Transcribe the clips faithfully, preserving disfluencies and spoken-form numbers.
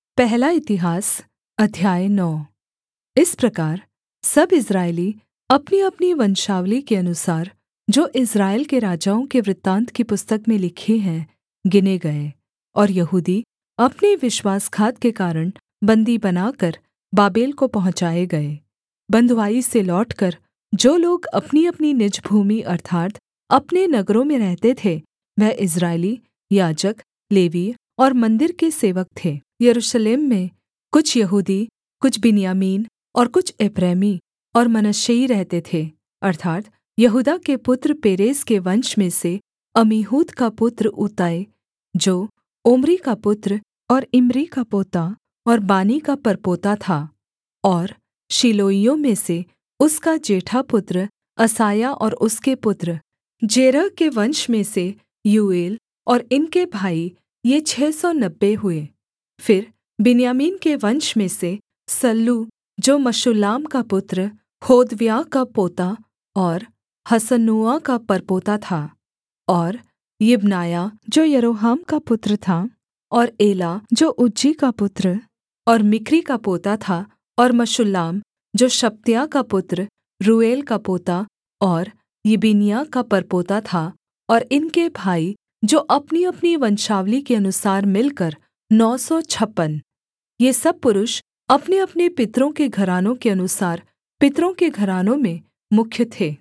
पहला इतिहास अध्याय नौ। इस प्रकार सब इस्राएली अपनीअपनी वंशावली के अनुसार जो इस्राएल के राजाओं के वृत्तान्त की पुस्तक में लिखे हैं गिने गए। और यहूदी अपने विश्वासघात के कारण बन्दी बनाकर बाबेल को पहुँचाए गए। बँधुआई से लौटकर जो लोग अपनीअपनी निज भूमि अर्थात् अपने नगरों में रहते थे, वह इस्राएली, याजक, लेवीय और मन्दिर के सेवक थे। यरूशलेम में कुछ यहूदी, कुछ बिन्यामीन और कुछ एप्रैमी और मनश्शेई रहते थे, अर्थात् यहूदा के पुत्र पेरेस के वंश में से अम्मीहूद का पुत्र ऊतै, जो ओम्री का पुत्र और इम्री का पोता और बानी का परपोता था, और शीलोइयों में से उसका जेठा पुत्र असायाह और उसके पुत्र जेरह के वंश में से यूएल और इनके भाई, ये छः सौ नब्बे हुए। फिर बिन्यामीन के वंश में से सल्लू, जो मशुल्लाम का पुत्र, होदव्याह का पोता और हसन्नुआ का परपोता था, और यिब्नायाह जो यरोहाम का पुत्र था, और एला जो उज्जी का पुत्र और मिक्री का पोता था, और मशुल्लाम जो शपत्याह का पुत्र, रूएल का पोता और यिबिन्याह का परपोता था, और इनके भाई, जो अपनीअपनी वंशावली के अनुसार मिलकर नौ सौ छप्पन। ये सब पुरुष अपनेअपने पितरों के घरानों के अनुसार पितरों के घरानों में मुख्य थे।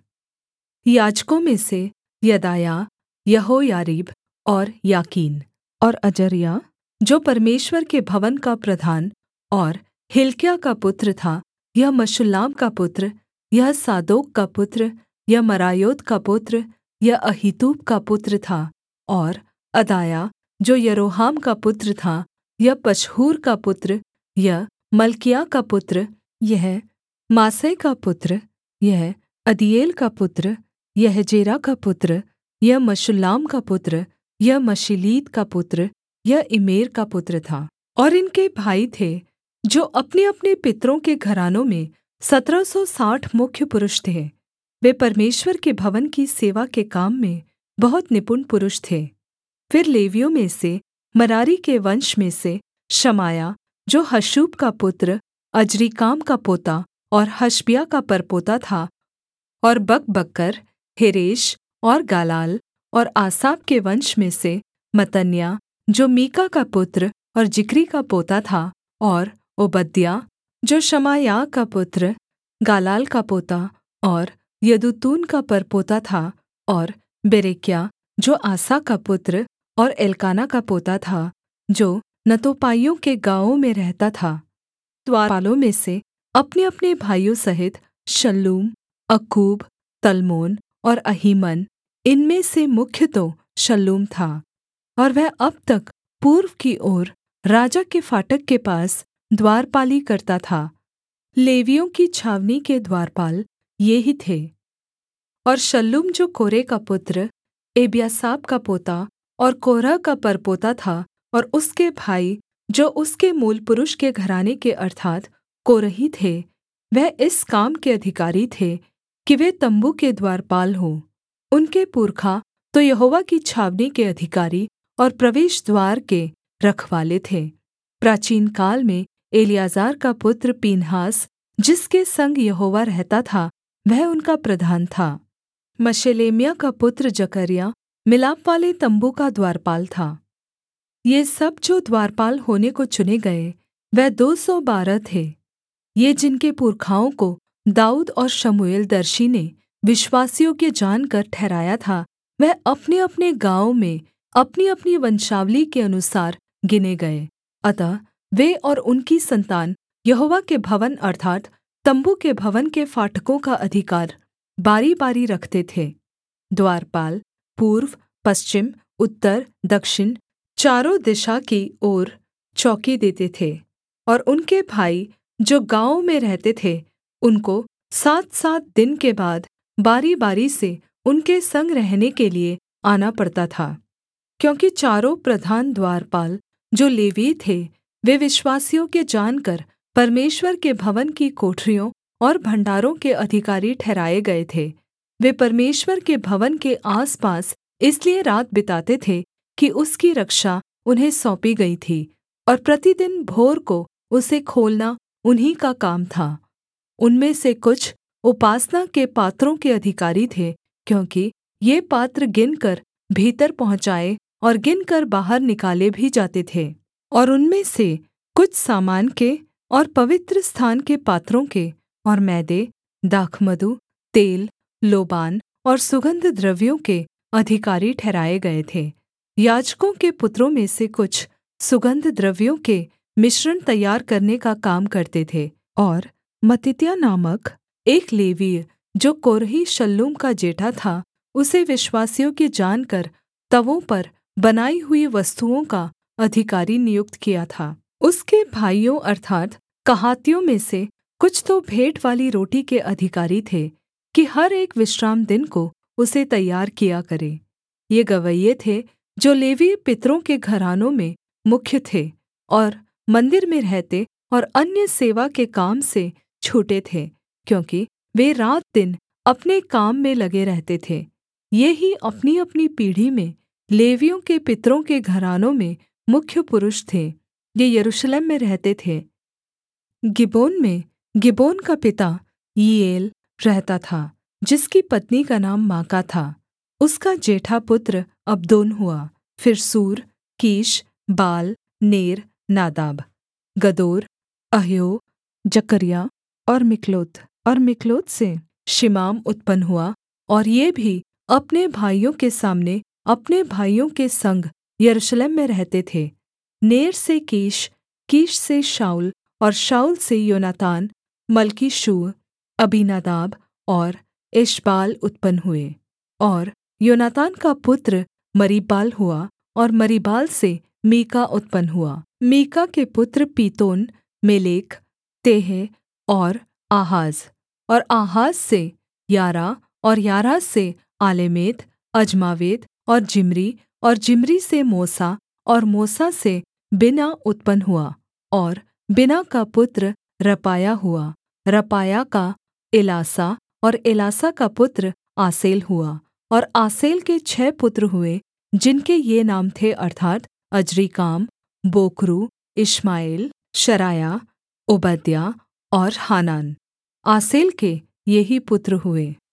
याजकों में से यदायाह, यहोयारीब और याकीन और अजर्याह, जो परमेश्वर के भवन का प्रधान और हिल्किय्याह का पुत्र था, यह मशुल्लाम का पुत्र, यह सादोक का पुत्र, यह मरायोत का पुत्र, यह अहीतूब का पुत्र था, और अदायाह जो यरोहाम का पुत्र था, यह पशहूर का पुत्र, यह मल्किय्याह का पुत्र, यह मासै का पुत्र, यह अदीएल का पुत्र, यह जेरा का पुत्र, यह मशुल्लाम का पुत्र, यह मशीलीत का पुत्र, यह इमेर का पुत्र था। और इनके भाई थे, जो अपनेअपने पितरों के घरानों में सत्रह सौ साठ मुख्य पुरुष थे। वे परमेश्वर के भवन की सेवा के काम में बहुत निपुण पुरुष थे। फिर लेवियों में से मरारी के वंश में से शमायाह, जो हशूब का पुत्र, अजरीकाम का पोता और हशब्याह का परपोता था, और बकबक्कर, हेरेश और गालाल, और आसाप के वंश में से मत्तन्याह, जो मीका का पुत्र और जिक्री का पोता था, और ओबद्याह, जो शमायाह का पुत्र, गालाल का पोता और यदूतून का परपोता था, और बेरेक्याह, जो आसा का पुत्र और एल्काना का पोता था, जो नतोपाइयों के गाँवों में रहता था। द्वारपालों में से अपने-अपने भाइयों सहित शल्लूम, अक्कूब, तल्मोन और अहीमन, इनमें से मुख्य तो शल्लूम था, और वह अब तक पूर्व की ओर राजा के फाटक के पास द्वारपाली करता था। लेवियों की छावनी के द्वारपाल ये ही थे। और शल्लूम जो कोरे का पुत्र, एब्यासाप का पोता और कोरह का परपोता था, और उसके भाई, जो उसके मूलपुरुष के घराने के अर्थात् कोरही थे, वह इस काम के अधिकारी थे कि वे तम्बू के द्वारपाल हों। उनके पुरखा तो यहोवा की छावनी के अधिकारी और प्रवेश द्वार के रखवाले थे। प्राचीनकाल में एलीआजर का पुत्र पीनहास, जिसके संग यहोवा रहता था, वह उनका प्रधान था। मशेलेम्याह का पुत्र जकर्याह मिलापवाले तम्बू का द्वारपाल था। ये सब जो द्वारपाल होने को चुने गए, वह दो सौ बारह थे। ये जिनके पुरखाओं को दाऊद और शमूएल दर्शी ने विश्वासयोग्य जानकर ठहराया था, वह अपनेअपने गाँवों में अपनीअपनी वंशावली के अनुसार गिने गए। अतः वे और उनकी संतान यहोवा के भवन अर्थात् तम्बू के भवन के फाटकों का अधिकार बारीबारी रखते थे। द्वारपाल पूर्व, पश्चिम, उत्तर, दक्षिण चारों दिशा की ओर चौकी देते थे, और उनके भाई जो गाँवों में रहते थे, उनको सात-सात दिन के बाद बारी-बारी से उनके संग रहने के लिये आना पड़ता था, क्योंकि चारों प्रधान द्वारपाल जो लेवीय थे, वे विश्वासयोग्य जानकर परमेश्वर के भवन की कोठरियों और भण्डारों के अधिकारी ठहराए गए थे। वे परमेश्वर के भवन के आसपास इसलिए रात बिताते थे कि उसकी रक्षा उन्हें सौंपी गई थी, और प्रतिदिन भोर को उसे खोलना उन्हीं का काम था। उनमें से कुछ उपासना के पात्रों के अधिकारी थे, क्योंकि ये पात्र गिनकर भीतर पहुँचाए और गिनकर बाहर निकाले भी जाते थे। और उनमें से कुछ सामान के और पवित्रस्थान के पात्रों के और मैदे, दाखमधु, तेल, लोबान और सुगन्ध द्रव्यों के अधिकारी ठहराए गए थे। याजकों के पुत्रों में से कुछ सुगन्ध द्रव्यों के मिश्रण तैयार करने का काम करते थे। और मत्तित्याह नामक एक लेवीय, जो कोरही शल्लूम का जेठा था, उसे विश्वासयोग्य की जानकर तवों पर बनाई हुई वस्तुओं का अधिकारी नियुक्त किया था। उसके भाइयों अर्थात् कहातियों में से कुछ तो भेंट वाली रोटी के अधिकारी थे कि हर एक विश्रामदिन को उसे तैयार किया करे। ये गवैये थे जो लेवीय पितरों के घरानों में मुख्य थे और मंदिर में रहते और अन्य सेवा के काम से छूटे थे, क्योंकि वे रात दिन अपने काम में लगे रहते थे। ये ही अपनीअपनी पीढ़ी में लेवियों के पितरों के घरानों में मुख्य पुरुष थे। ये यरूशलेम में रहते थे। गिबोन में गिबोन का पिता यीएल रहता था, जिसकी पत्नी का नाम माका था। उसका जेठा पुत्र अब्दोन हुआ। फिर सूर, कीश, बाल, नेर, नादाब, गदोर, अह्यो, जकर्याह और मिक्लोथ। और मिक्लोथ से शिमाम उत्पन्न हुआ। और ये भी अपने भाइयों के सामने अपने भाइयों के संग यरूशलेम में रहते थे। नेर से कीश, कीश से शाऊल और शाऊल से योनातान, मल्कीशूअ, अबीनादाब और एशबाल उत्पन्न हुए। और योनातान का पुत्र मरीबाल हुआ और मरीबाल से मीका उत्पन्न हुआ। मीका के पुत्र पीतोन, मेलेक, तेह और आहाज। और आहाज से यारा और यारा से आलेमेत, अजमावेत और जिम्री। और जिम्री से मोसा और मोसा से बिना उत्पन्न हुआ। और बिना का पुत्र रपायाह हुआ। रपायाह का एलासा और एलासा का पुत्र आसेल हुआ। और आसेल के छः पुत्र हुए, जिनके ये नाम थे अर्थात् अजरीकाम, बोक्रू, इश्माएल, शरायाह, ओबद्याह और हानान। आसेल के ये ही पुत्र हुए।